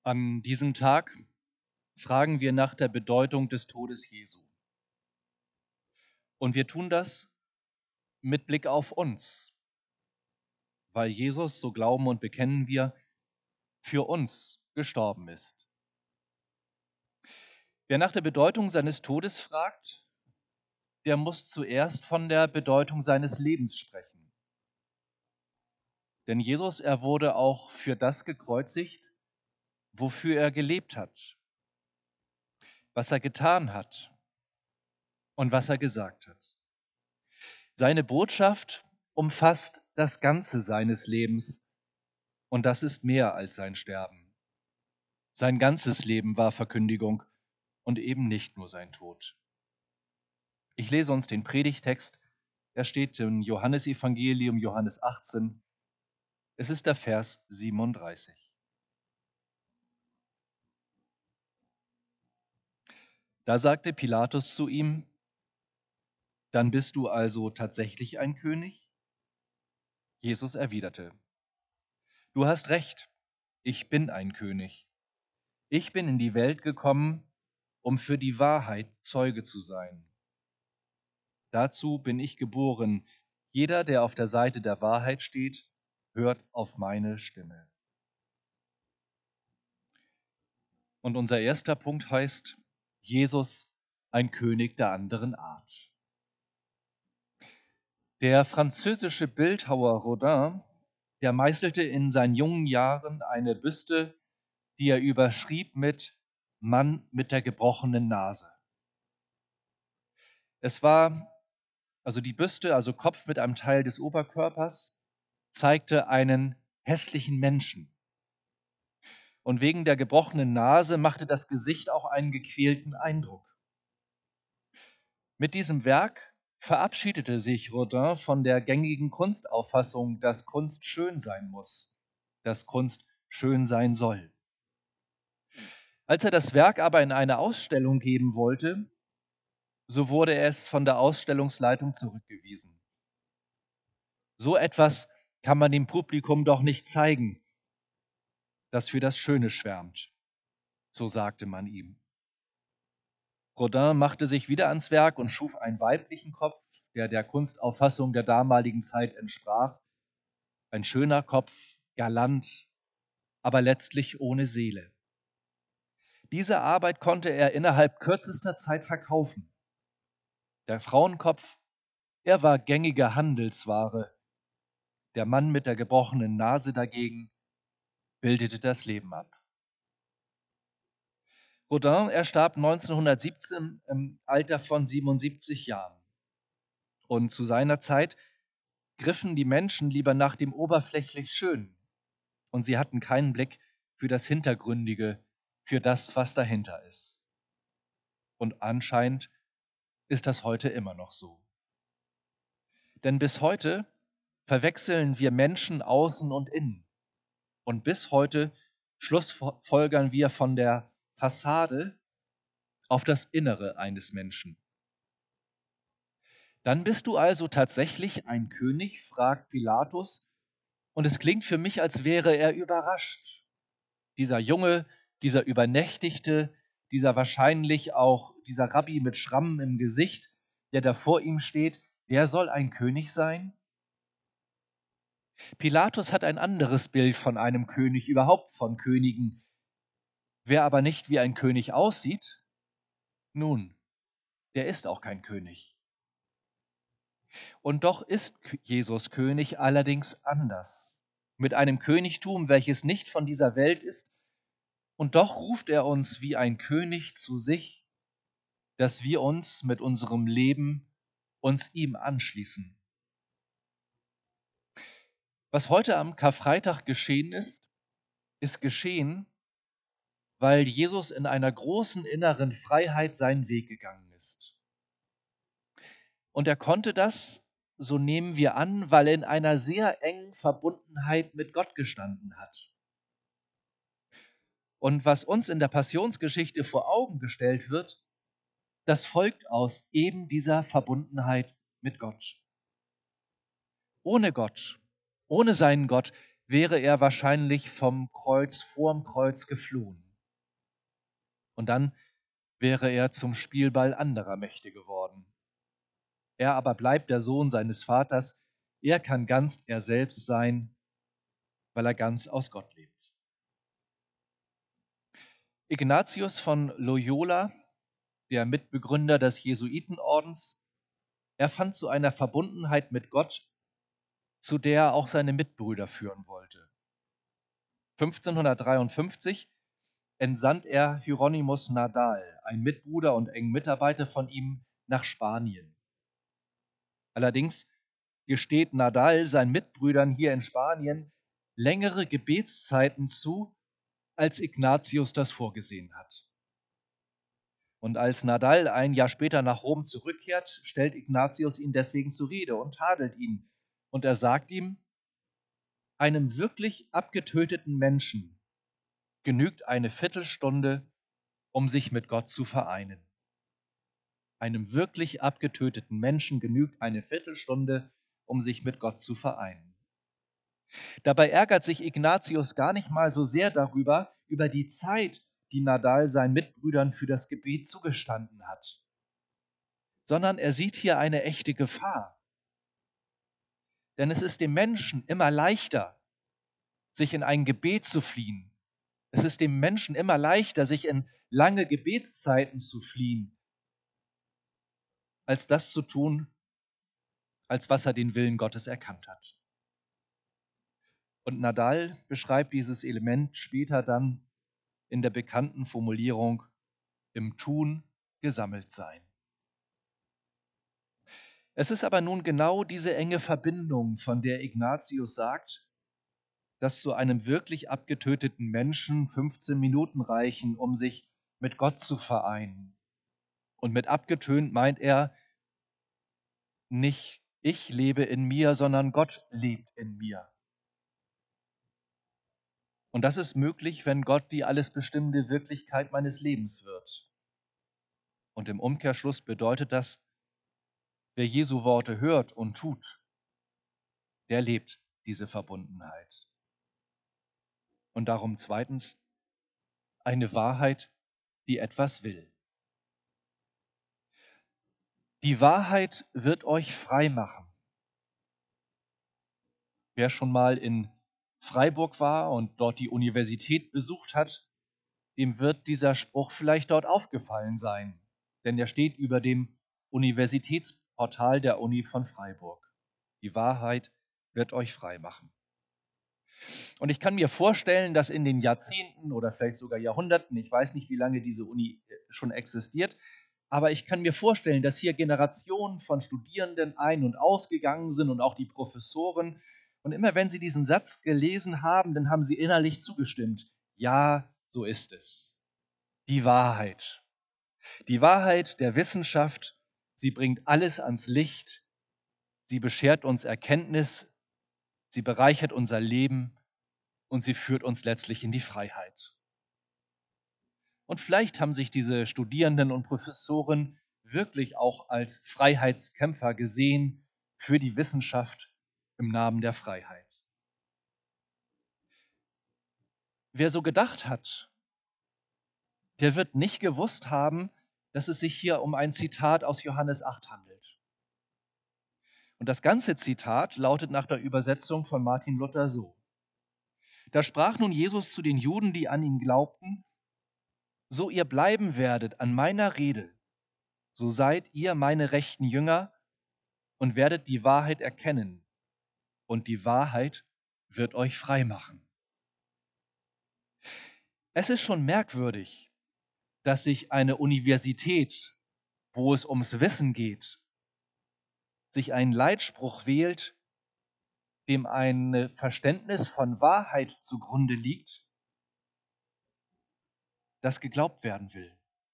An diesem Tag fragen wir nach der Bedeutung des Todes Jesu. Und wir tun das mit Blick auf uns, weil Jesus, so glauben und bekennen wir, für uns gestorben ist. Wer nach der Bedeutung seines Todes fragt, der muss zuerst von der Bedeutung seines Lebens sprechen. Denn Jesus, er wurde auch für das gekreuzigt, wofür er gelebt hat, was er getan hat und was er gesagt hat. Seine Botschaft umfasst das Ganze seines Lebens und das ist mehr als sein Sterben. Sein ganzes Leben war Verkündigung und eben nicht nur sein Tod. Ich lese uns den Predigtext, der steht im Johannesevangelium, Johannes 18. Es ist der Vers 37. Da sagte Pilatus zu ihm: Dann bist du also tatsächlich ein König? Jesus erwiderte: Du hast recht, ich bin ein König. Ich bin in die Welt gekommen, um für die Wahrheit Zeuge zu sein. Dazu bin ich geboren. Jeder, der auf der Seite der Wahrheit steht, hört auf meine Stimme. Und unser erster Punkt heißt: Jesus, ein König der anderen Art. Der französische Bildhauer Rodin, der meißelte in seinen jungen Jahren eine Büste, die er überschrieb mit Mann mit der gebrochenen Nase. Es war die Büste, also Kopf mit einem Teil des Oberkörpers, zeigte einen hässlichen Menschen. Und wegen der gebrochenen Nase machte das Gesicht auch einen gequälten Eindruck. Mit diesem Werk verabschiedete sich Rodin von der gängigen Kunstauffassung, dass Kunst schön sein muss, dass Kunst schön sein soll. Als er das Werk aber in eine Ausstellung geben wollte, so wurde es von der Ausstellungsleitung zurückgewiesen. So etwas kann man dem Publikum doch nicht zeigen, das für das Schöne schwärmt, so sagte man ihm. Rodin machte sich wieder ans Werk und schuf einen weiblichen Kopf, der der Kunstauffassung der damaligen Zeit entsprach. Ein schöner Kopf, galant, aber letztlich ohne Seele. Diese Arbeit konnte er innerhalb kürzester Zeit verkaufen. Der Frauenkopf, er war gängige Handelsware. Der Mann mit der gebrochenen Nase dagegen bildete das Leben ab. Rodin, er starb 1917 im Alter von 77 Jahren. Und zu seiner Zeit griffen die Menschen lieber nach dem oberflächlich Schönen. Und sie hatten keinen Blick für das Hintergründige, für das, was dahinter ist. Und anscheinend ist das heute immer noch so. Denn bis heute verwechseln wir Menschen außen und innen. Und bis heute schlussfolgern wir von der Fassade auf das Innere eines Menschen. Dann bist du also tatsächlich ein König, fragt Pilatus, und es klingt für mich, als wäre er überrascht. Dieser Junge, dieser Übernächtigte, dieser Rabbi mit Schrammen im Gesicht, der da vor ihm steht, der soll ein König sein? Pilatus hat ein anderes Bild von einem König, überhaupt von Königen. Wer aber nicht wie ein König aussieht, nun, der ist auch kein König. Und doch ist Jesus König allerdings anders, mit einem Königtum, welches nicht von dieser Welt ist, und doch ruft er uns wie ein König zu sich, dass wir uns mit unserem Leben uns ihm anschließen. Was heute am Karfreitag geschehen ist, ist geschehen, weil Jesus in einer großen inneren Freiheit seinen Weg gegangen ist. Und er konnte das, so nehmen wir an, weil er in einer sehr engen Verbundenheit mit Gott gestanden hat. Und was uns in der Passionsgeschichte vor Augen gestellt wird, das folgt aus eben dieser Verbundenheit mit Gott. Ohne Gott, ohne seinen Gott, wäre er wahrscheinlich vorm Kreuz geflohen. Und dann wäre er zum Spielball anderer Mächte geworden. Er aber bleibt der Sohn seines Vaters. Er kann ganz er selbst sein, weil er ganz aus Gott lebt. Ignatius von Loyola, der Mitbegründer des Jesuitenordens, er fand zu einer Verbundenheit mit Gott, zu der er auch seine Mitbrüder führen wollte. 1553 entsandt er Hieronymus Nadal, ein Mitbruder und engen Mitarbeiter von ihm, nach Spanien. Allerdings gesteht Nadal seinen Mitbrüdern hier in Spanien längere Gebetszeiten zu, als Ignatius das vorgesehen hat. Und als Nadal ein Jahr später nach Rom zurückkehrt, stellt Ignatius ihn deswegen zur Rede und tadelt ihn. Und er sagt ihm, einem wirklich abgetöteten Menschen genügt eine Viertelstunde, um sich mit Gott zu vereinen. Einem wirklich abgetöteten Menschen genügt eine Viertelstunde, um sich mit Gott zu vereinen. Dabei ärgert sich Ignatius gar nicht mal so sehr darüber, über die Zeit, die Nadal seinen Mitbrüdern für das Gebet zugestanden hat, sondern er sieht hier eine echte Gefahr. Denn es ist dem Menschen immer leichter, sich in ein Gebet zu fliehen. Es ist dem Menschen immer leichter, sich in lange Gebetszeiten zu fliehen, als das zu tun, als was er den Willen Gottes erkannt hat. Und Nadal beschreibt dieses Element später dann in der bekannten Formulierung im Tun gesammelt sein. Es ist aber nun genau diese enge Verbindung, von der Ignatius sagt, dass zu einem wirklich abgetöteten Menschen 15 Minuten reichen, um sich mit Gott zu vereinen. Und mit abgetönt meint er, nicht ich lebe in mir, sondern Gott lebt in mir. Und das ist möglich, wenn Gott die alles bestimmende Wirklichkeit meines Lebens wird. Und im Umkehrschluss bedeutet das, wer Jesu Worte hört und tut, der lebt diese Verbundenheit. Und darum zweitens, eine Wahrheit, die etwas will. Die Wahrheit wird euch frei machen. Wer schon mal in Freiburg war und dort die Universität besucht hat, dem wird dieser Spruch vielleicht dort aufgefallen sein, denn er steht über dem Universitätsportal der Uni von Freiburg. Die Wahrheit wird euch frei machen. Und ich kann mir vorstellen, dass in den Jahrzehnten oder vielleicht sogar Jahrhunderten, ich weiß nicht, wie lange diese Uni schon existiert, aber ich kann mir vorstellen, dass hier Generationen von Studierenden ein- und ausgegangen sind und auch die Professoren. Und immer wenn sie diesen Satz gelesen haben, dann haben sie innerlich zugestimmt. Ja, so ist es. Die Wahrheit. Die Wahrheit der Wissenschaft, sie bringt alles ans Licht. Sie beschert uns Erkenntnis. Sie bereichert unser Leben und sie führt uns letztlich in die Freiheit. Und vielleicht haben sich diese Studierenden und Professoren wirklich auch als Freiheitskämpfer gesehen für die Wissenschaft im Namen der Freiheit. Wer so gedacht hat, der wird nicht gewusst haben, dass es sich hier um ein Zitat aus Johannes 8 handelt. Und das ganze Zitat lautet nach der Übersetzung von Martin Luther so: Da sprach nun Jesus zu den Juden, die an ihn glaubten: So ihr bleiben werdet an meiner Rede, so seid ihr meine rechten Jünger und werdet die Wahrheit erkennen, und die Wahrheit wird euch frei machen. Es ist schon merkwürdig, dass sich eine Universität, wo es ums Wissen geht, sich einen Leitspruch wählt, dem ein Verständnis von Wahrheit zugrunde liegt, das geglaubt werden will.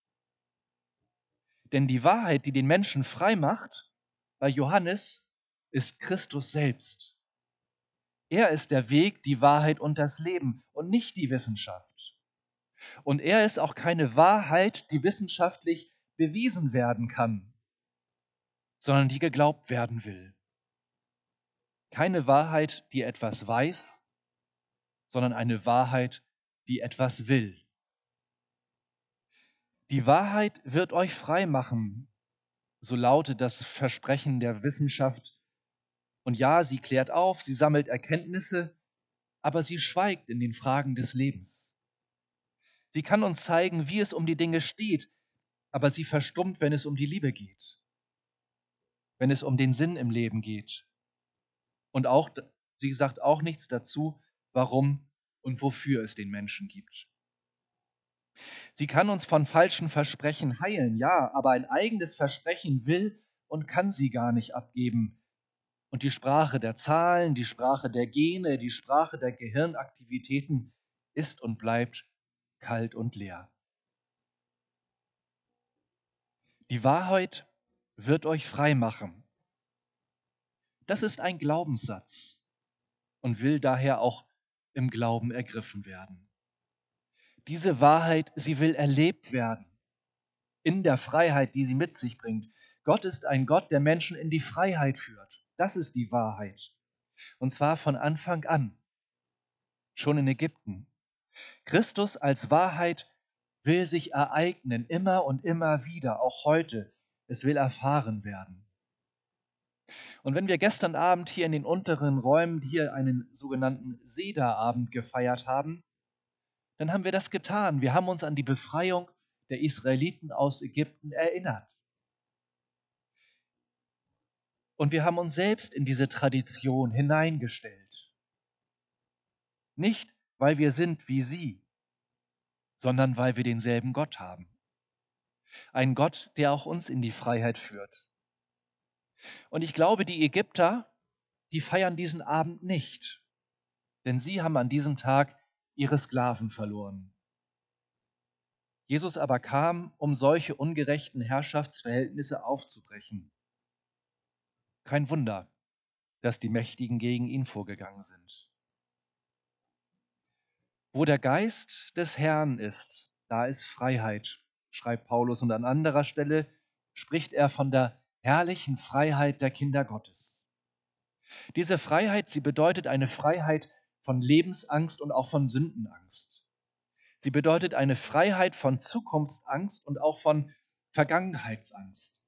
Denn die Wahrheit, die den Menschen frei macht, bei Johannes, ist Christus selbst. Er ist der Weg, die Wahrheit und das Leben und nicht die Wissenschaft. Und er ist auch keine Wahrheit, die wissenschaftlich bewiesen werden kann, sondern die geglaubt werden will. Keine Wahrheit, die etwas weiß, sondern eine Wahrheit, die etwas will. Die Wahrheit wird euch frei machen, so lautet das Versprechen der Wissenschaft. Und ja, sie klärt auf, sie sammelt Erkenntnisse, aber sie schweigt in den Fragen des Lebens. Sie kann uns zeigen, wie es um die Dinge steht, aber sie verstummt, wenn es um die Liebe geht, wenn es um den Sinn im Leben geht. Und auch, sie sagt auch nichts dazu, warum und wofür es den Menschen gibt. Sie kann uns von falschen Versprechen heilen, ja, aber ein eigenes Versprechen will und kann sie gar nicht abgeben. Und die Sprache der Zahlen, die Sprache der Gene, die Sprache der Gehirnaktivitäten ist und bleibt kalt und leer. Die Wahrheit wird euch frei machen. Das ist ein Glaubenssatz und will daher auch im Glauben ergriffen werden. Diese Wahrheit, sie will erlebt werden in der Freiheit, die sie mit sich bringt. Gott ist ein Gott, der Menschen in die Freiheit führt. Das ist die Wahrheit. Und zwar von Anfang an, schon in Ägypten. Christus als Wahrheit will sich ereignen, immer und immer wieder, auch heute. Es will erfahren werden. Und wenn wir gestern Abend hier in den unteren Räumen hier einen sogenannten Seder-Abend gefeiert haben, dann haben wir das getan. Wir haben uns an die Befreiung der Israeliten aus Ägypten erinnert. Und wir haben uns selbst in diese Tradition hineingestellt. Nicht, weil wir sind wie sie, sondern weil wir denselben Gott haben. Ein Gott, der auch uns in die Freiheit führt. Und ich glaube, die Ägypter, die feiern diesen Abend nicht, denn sie haben an diesem Tag ihre Sklaven verloren. Jesus aber kam, um solche ungerechten Herrschaftsverhältnisse aufzubrechen. Kein Wunder, dass die Mächtigen gegen ihn vorgegangen sind. Wo der Geist des Herrn ist, da ist Freiheit, schreibt Paulus. Und an anderer Stelle spricht er von der herrlichen Freiheit der Kinder Gottes. Diese Freiheit, sie bedeutet eine Freiheit von Lebensangst und auch von Sündenangst. Sie bedeutet eine Freiheit von Zukunftsangst und auch von Vergangenheitsangst.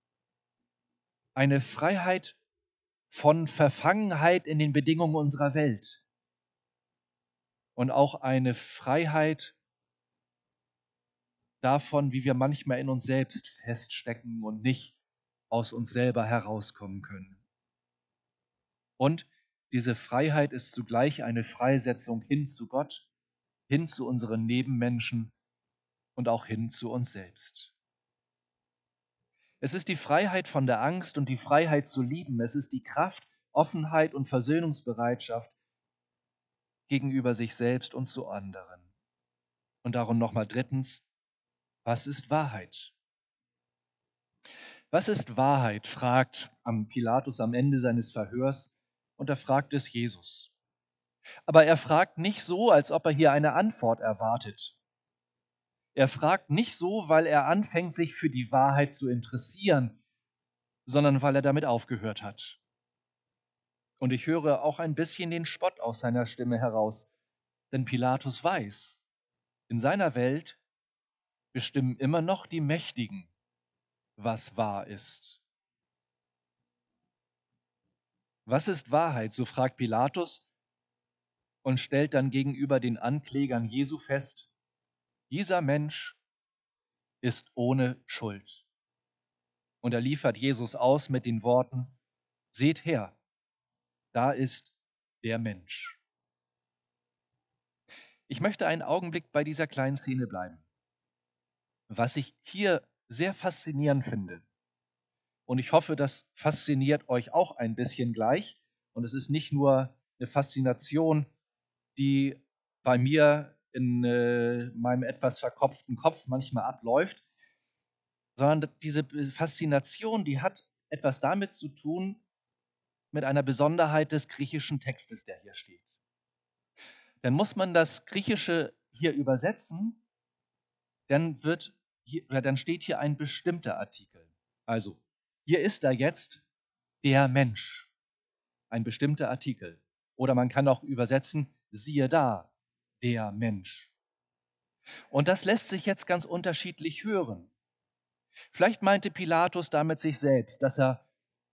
Eine Freiheit von Verfangenheit in den Bedingungen unserer Welt. Und auch eine Freiheit davon, wie wir manchmal in uns selbst feststecken und nicht aus uns selber herauskommen können. Und diese Freiheit ist zugleich eine Freisetzung hin zu Gott, hin zu unseren Nebenmenschen und auch hin zu uns selbst. Es ist die Freiheit von der Angst und die Freiheit zu lieben. Es ist die Kraft, Offenheit und Versöhnungsbereitschaft gegenüber sich selbst und zu anderen. Und darum nochmal drittens, was ist Wahrheit? Was ist Wahrheit? Fragt Pilatus am Ende seines Verhörs und da fragt es Jesus. Aber er fragt nicht so, als ob er hier eine Antwort erwartet. Er fragt nicht so, weil er anfängt, sich für die Wahrheit zu interessieren, sondern weil er damit aufgehört hat. Und ich höre auch ein bisschen den Spott aus seiner Stimme heraus, denn Pilatus weiß, in seiner Welt bestimmen immer noch die Mächtigen, was wahr ist. Was ist Wahrheit? So fragt Pilatus und stellt dann gegenüber den Anklägern Jesu fest, dieser Mensch ist ohne Schuld. Und er liefert Jesus aus mit den Worten, seht her, da ist der Mensch. Ich möchte einen Augenblick bei dieser kleinen Szene bleiben. Was ich hier sehr faszinierend finde, und ich hoffe, das fasziniert euch auch ein bisschen gleich, und es ist nicht nur eine Faszination, die bei mir in meinem etwas verkopften Kopf manchmal abläuft, sondern diese Faszination, die hat etwas damit zu tun, mit einer Besonderheit des griechischen Textes, der hier steht. Dann muss man das Griechische hier übersetzen, dann steht hier ein bestimmter Artikel. Also, hier ist da jetzt der Mensch, ein bestimmter Artikel. Oder man kann auch übersetzen, siehe da, der Mensch. Und das lässt sich jetzt ganz unterschiedlich hören. Vielleicht meinte Pilatus damit sich selbst, dass er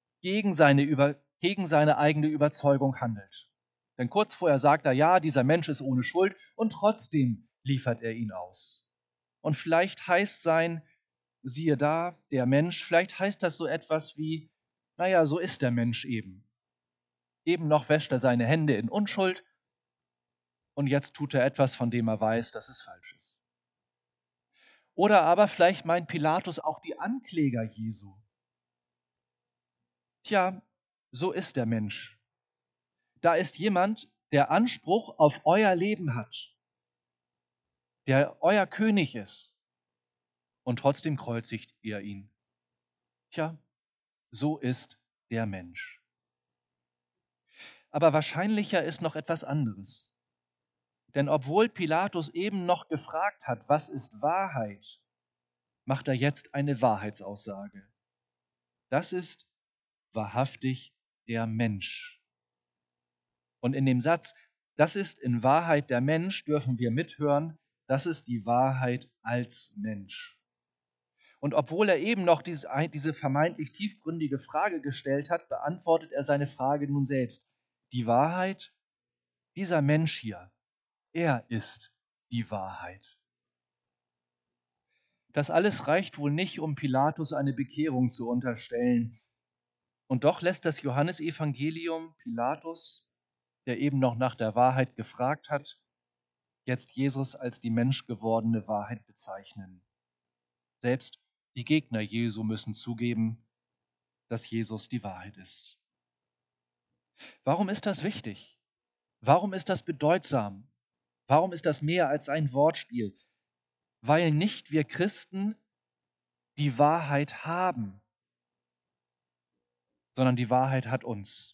gegen seine eigene Überzeugung handelt. Denn kurz vorher sagt er, ja, dieser Mensch ist ohne Schuld und trotzdem liefert er ihn aus. Und vielleicht heißt sein, siehe da, der Mensch, vielleicht heißt das so etwas wie, naja, so ist der Mensch eben. Eben noch wäscht er seine Hände in Unschuld und jetzt tut er etwas, von dem er weiß, dass es falsch ist. Oder aber vielleicht meint Pilatus auch die Ankläger Jesu. Tja, so ist der Mensch. Da ist jemand, der Anspruch auf euer Leben hat, der euer König ist und trotzdem kreuzigt ihr ihn. Tja, so ist der Mensch. Aber wahrscheinlicher ist noch etwas anderes. Denn obwohl Pilatus eben noch gefragt hat, was ist Wahrheit, macht er jetzt eine Wahrheitsaussage. Das ist wahrhaftig der Mensch. Und in dem Satz, das ist in Wahrheit der Mensch, dürfen wir mithören, das ist die Wahrheit als Mensch. Und obwohl er eben noch diese vermeintlich tiefgründige Frage gestellt hat, beantwortet er seine Frage nun selbst. Die Wahrheit, dieser Mensch hier, er ist die Wahrheit. Das alles reicht wohl nicht, um Pilatus eine Bekehrung zu unterstellen. Und doch lässt das Johannesevangelium Pilatus, der eben noch nach der Wahrheit gefragt hat, jetzt Jesus als die menschgewordene Wahrheit bezeichnen. Selbst die Gegner Jesu müssen zugeben, dass Jesus die Wahrheit ist. Warum ist das wichtig? Warum ist das bedeutsam? Warum ist das mehr als ein Wortspiel? Weil nicht wir Christen die Wahrheit haben, sondern die Wahrheit hat uns.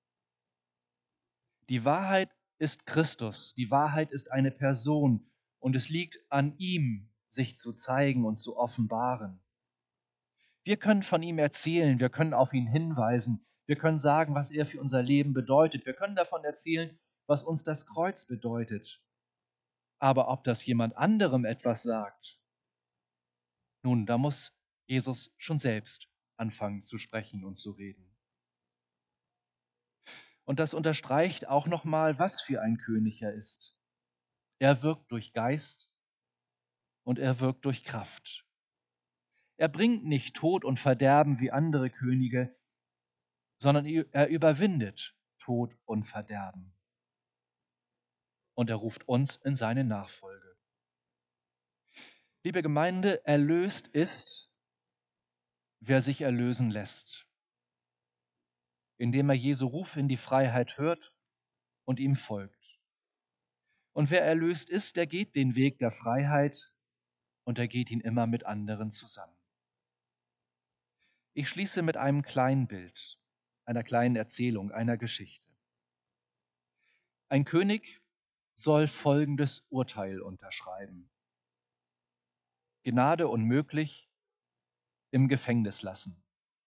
Die Wahrheit ist Christus, die Wahrheit ist eine Person und es liegt an ihm, sich zu zeigen und zu offenbaren. Wir können von ihm erzählen, wir können auf ihn hinweisen, wir können sagen, was er für unser Leben bedeutet, wir können davon erzählen, was uns das Kreuz bedeutet. Aber ob das jemand anderem etwas sagt, nun, da muss Jesus schon selbst anfangen zu sprechen und zu reden. Und das unterstreicht auch nochmal, was für ein König er ist. Er wirkt durch Geist und er wirkt durch Kraft. Er bringt nicht Tod und Verderben wie andere Könige, sondern er überwindet Tod und Verderben. Und er ruft uns in seine Nachfolge. Liebe Gemeinde, erlöst ist, wer sich erlösen lässt, indem er Jesu Ruf in die Freiheit hört und ihm folgt. Und wer erlöst ist, der geht den Weg der Freiheit und er geht ihn immer mit anderen zusammen. Ich schließe mit einem kleinen Bild, einer kleinen Erzählung, einer Geschichte. Ein König soll folgendes Urteil unterschreiben: Gnade unmöglich, im Gefängnis lassen.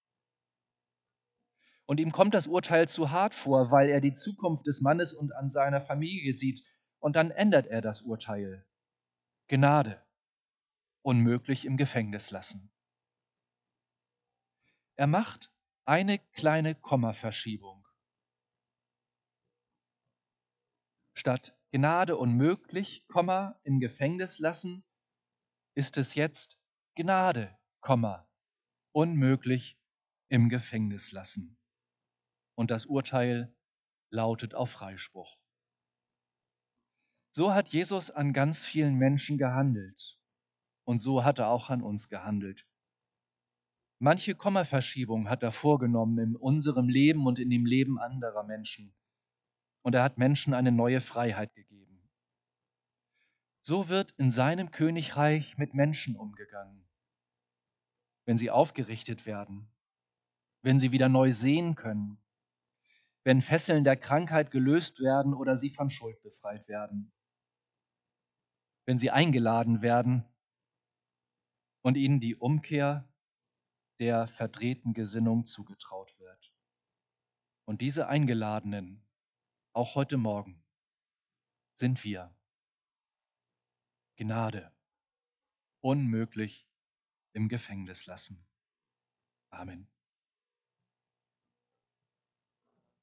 Und ihm kommt das Urteil zu hart vor, weil er die Zukunft des Mannes und an seiner Familie sieht. Und dann ändert er das Urteil. Gnade, unmöglich im Gefängnis lassen. Er macht eine kleine Kommaverschiebung. Statt Gnade unmöglich, Komma, im Gefängnis lassen, ist es jetzt Gnade, Komma, unmöglich im Gefängnis lassen. Und das Urteil lautet auf Freispruch. So hat Jesus an ganz vielen Menschen gehandelt und so hat er auch an uns gehandelt. Manche Kommaverschiebung hat er vorgenommen in unserem Leben und in dem Leben anderer Menschen. Und er hat Menschen eine neue Freiheit gegeben. So wird in seinem Königreich mit Menschen umgegangen. Wenn sie aufgerichtet werden, wenn sie wieder neu sehen können, wenn Fesseln der Krankheit gelöst werden oder sie von Schuld befreit werden, wenn sie eingeladen werden und ihnen die Umkehr der verdrehten Gesinnung zugetraut wird. Und diese Eingeladenen, auch heute Morgen, sind wir. Gnade, unmöglich im Gefängnis lassen. Amen.